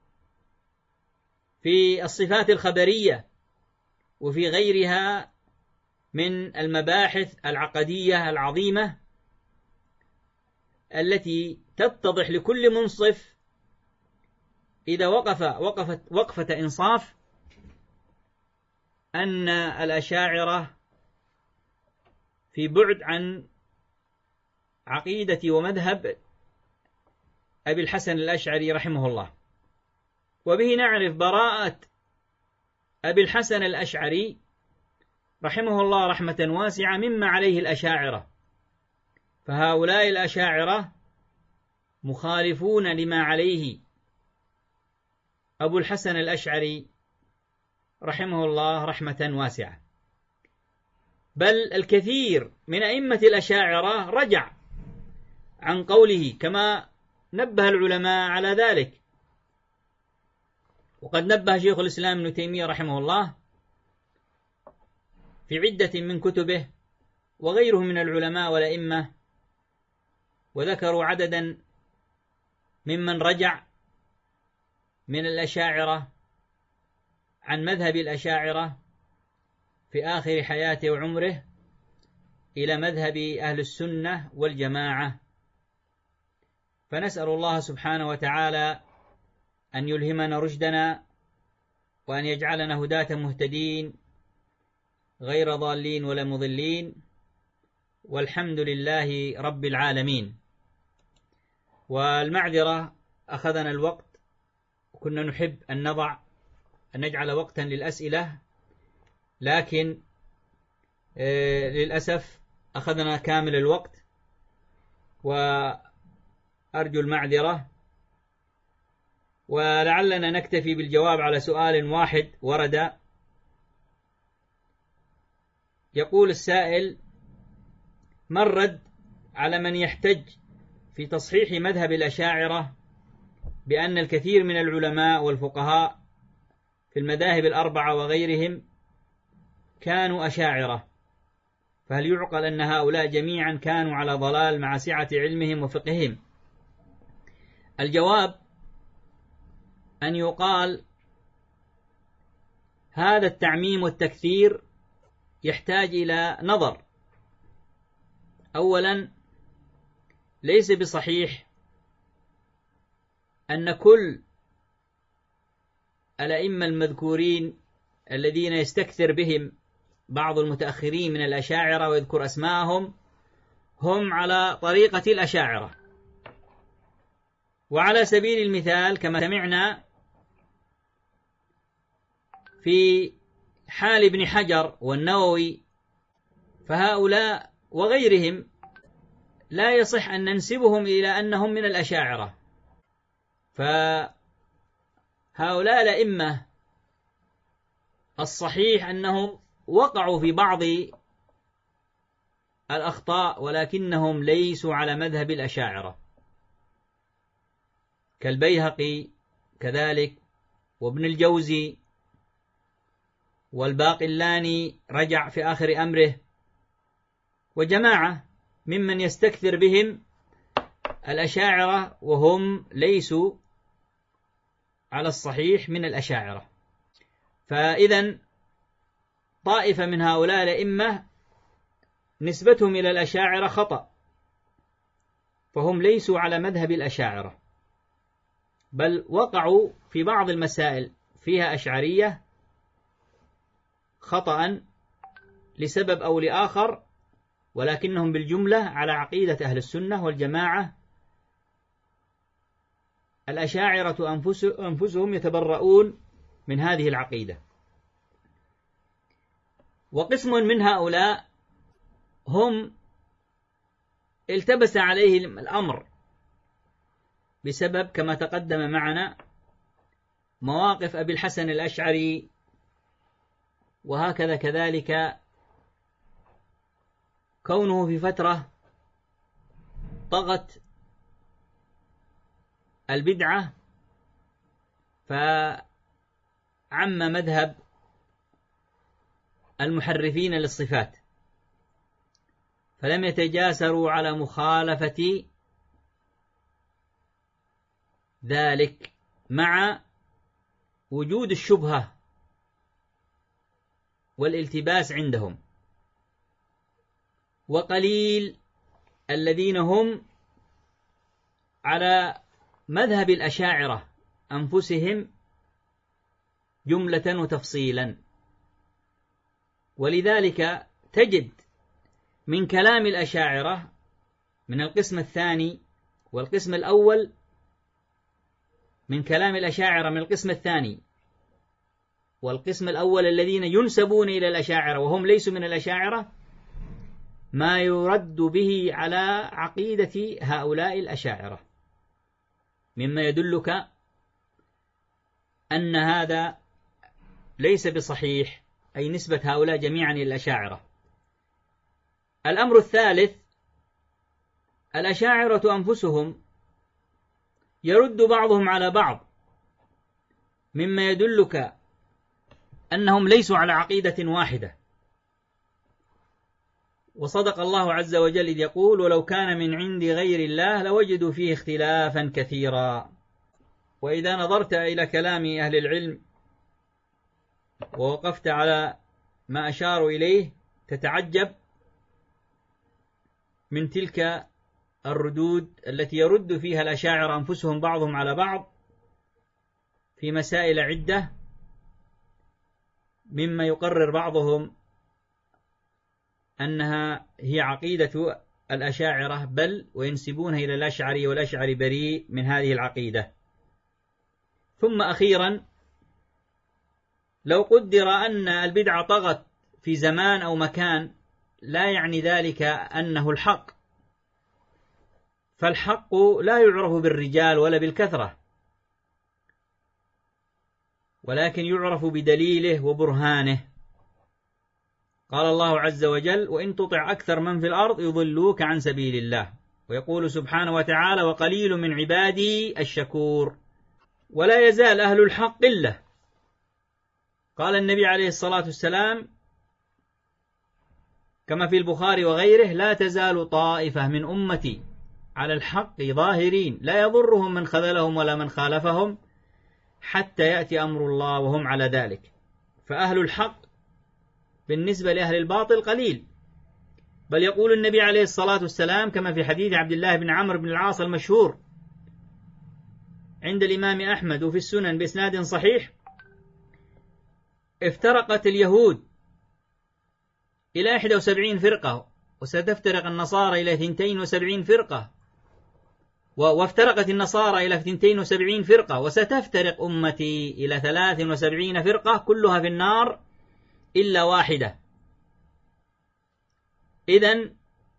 في الصفات الخبرية، وفي غيرها من المباحث العقدية العظيمة التي تتضح لكل منصف إذا وقف وقفت وقفة إنصاف أن الأشاعرة في بعد عن عقيدة ومذهب أبي الحسن الأشعري رحمه الله. وبه نعرف براءة أبي الحسن الأشعري رحمه الله رحمة واسعة مما عليه الأشاعرة. فهؤلاء الأشاعرة مخالفون لما عليه أبو الحسن الأشعري رحمه الله رحمة واسعة. بل الكثير من أئمة الأشاعرة رجع عن قوله كما نبه العلماء على ذلك. وقد نبه شيخ الإسلام ابن تيمية رحمه الله في عدة من كتبه وغيره من العلماء والأئمة، وذكروا عددا ممن رجع من الأشاعرة عن مذهب الأشاعرة في آخر حياته وعمره إلى مذهب أهل السنة والجماعة. فنسأل الله سبحانه وتعالى أن يلهمنا رشدنا، وأن يجعلنا هداة مهتدين غير ضالين ولا مضلين، والحمد لله رب العالمين. والمعذرة أخذنا الوقت، وكنا نحب أن نضع أن نجعل وقتا للأسئلة، لكن آه للأسف أخذنا كامل الوقت، وأرجو المعذرة. ولعلنا نكتفي بالجواب على سؤال واحد ورد. يقول السائل: ما الرد على من يحتج في تصحيح مذهب الأشاعرة بأن الكثير من العلماء والفقهاء في المذاهب الأربعة وغيرهم كانوا أشاعرة، فهل يعقل أن هؤلاء جميعا كانوا على ضلال مع سعة علمهم وفقههم؟ الجواب أن يقال هذا التعميم والتكثير يحتاج إلى نظر. أولا، ليس بصحيح أن كل الأئمة المذكورين الذين يستكثر بهم بعض المتأخرين من الأشاعرة ويذكر أسماءهم هم على طريقة الأشاعرة. وعلى سبيل المثال كما سمعنا في حال ابن حجر والنووي، فهؤلاء وغيرهم لا يصح أن ننسبهم إلى أنهم من الأشاعرة. فهؤلاء الأئمة الصحيح أنهم وقعوا في بعض الأخطاء ولكنهم ليسوا على مذهب الأشاعرة، كالبيهقي كذلك، وابن الجوزي، والباقلاني رجع في آخر أمره، وجماعة ممن يستكثر بهم الأشاعرة وهم ليسوا على الصحيح من الأشاعرة. فإذن طائفة من هؤلاء الأئمة نسبتهم إلى الأشاعرة خطأ، فهم ليسوا على مذهب الأشاعرة، بل وقعوا في بعض المسائل فيها أشعرية خطأ لسبب أو لآخر، ولكنهم بالجملة على عقيدة أهل السنة والجماعة. الأشاعرة أنفسهم يتبرؤون من هذه العقيدة. وقسم من هؤلاء هم التبس عليهم الأمر بسبب كما تقدم معنا مواقف أبي الحسن الأشعري، وهكذا كذلك كونه في فترة طغت البدعة فعم مذهب المحرفين للصفات، فلم يتجاسروا على مخالفة ذلك مع وجود الشبهة والالتباس عندهم. وقليل الذين هم على مذهب الأشاعرة أنفسهم جملة وتفصيلا، ولذلك تجد من كلام الأشاعرة من القسم الثاني والقسم الأول، من كلام الأشاعرة من القسم الثاني والقسم الأول الذين ينسبون إلى الأشاعرة وهم ليسوا من الأشاعرة، ما يرد به على عقيدة هؤلاء الأشاعرة، مما يدلك أن هذا ليس بصحيح، أي نسبة هؤلاء جميعا إلى الأشاعرة. الأمر الثالث، الأشاعرة أنفسهم يرد بعضهم على بعض، مما يدلك أنهم ليسوا على عقيدة واحدة. وصدق الله عز وجل إذ يقول: ولو كان من عند غير الله لوجدوا فيه اختلافا كثيرا. وإذا نظرت إلى كلام أهل العلم ووقفت على ما أشاروا إليه تتعجب من تلك الردود التي يرد فيها الأشاعرة أنفسهم بعضهم على بعض في مسائل عدة، مما يقرر بعضهم أنها هي عقيدة الأشاعرة، بل وينسبونها إلى الأشعري، والأشعري بريء من هذه العقيدة. ثم أخيرا، لو قدر أن البدعة طغت في زمان أو مكان لا يعني ذلك أنه الحق، فالحق لا يعرف بالرجال ولا بالكثرة، ولكن يعرف بدليله وبرهانه. قال الله عز وجل: وإن تطع أكثر من في الأرض يضلوك عن سبيل الله. ويقول سبحانه وتعالى: وقليل من عبادي الشكور. ولا يزال أهل الحق إلا. قال النبي عليه الصلاة والسلام كما في البخاري وغيره: لا تزال طائفة من أمتي على الحق ظاهرين لا يضرهم من خذلهم ولا من خالفهم حتى يأتي أمر الله وهم على ذلك. فأهل الحق بالنسبة لأهل الباطل قليل، بل يقول النبي عليه الصلاة والسلام كما في حديث عبد الله بن عمرو بن العاص المشهور عند الإمام أحمد وفي السنن بإسناد صحيح: افترقت اليهود إلى إحدى وسبعين فرقة، وستفترق النصارى إلى اثنتين وسبعين فرقة، وافترقت النصارى إلى اثنتين وسبعين فرقة، وستفترق أمتي إلى ثلاث وسبعين فرقة كلها في النار إلا واحدة. إذن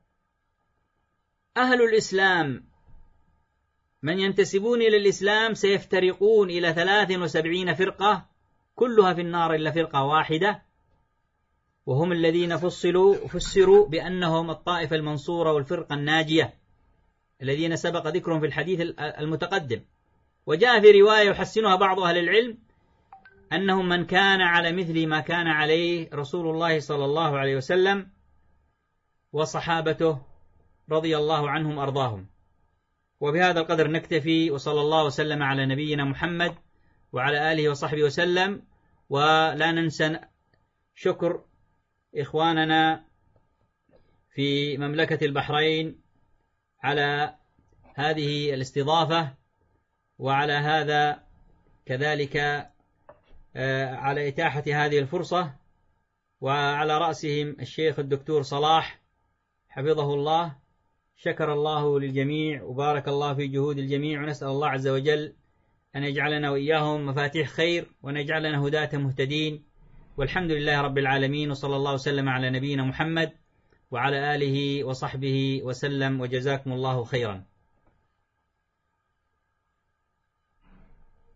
أهل الإسلام من ينتسبون إلى الإسلام سيفترقون إلى ثلاث وسبعين فرقة كلها في النار إلا فرقة واحدة، وهم الذين فصلوا فسروا بأنهم الطائفة المنصورة والفرقة الناجية الذين سبق ذكرهم في الحديث المتقدم. وجاء في رواية يحسنها بعض أهل العلم أنهم من كان على مثل ما كان عليه رسول الله صلى الله عليه وسلم وصحابته رضي الله عنهم أرضاهم. وبهذا القدر نكتفي، وصلى الله وسلم على نبينا محمد وعلى آله وصحبه وسلم. ولا ننسى شكر إخواننا في مملكة البحرين على هذه الاستضافة، وعلى هذا كذلك على إتاحة هذه الفرصة، وعلى رأسهم الشيخ الدكتور صلاح حفظه الله. شكر الله للجميع وبارك الله في جهود الجميع، ونسأل الله عز وجل أن يجعلنا وإياهم مفاتيح خير، وأن يجعلنا هداة مهتدين. والحمد لله رب العالمين، وصلى الله وسلم على نبينا محمد وعلى آله وصحبه وسلم، وجزاكم الله خيرا.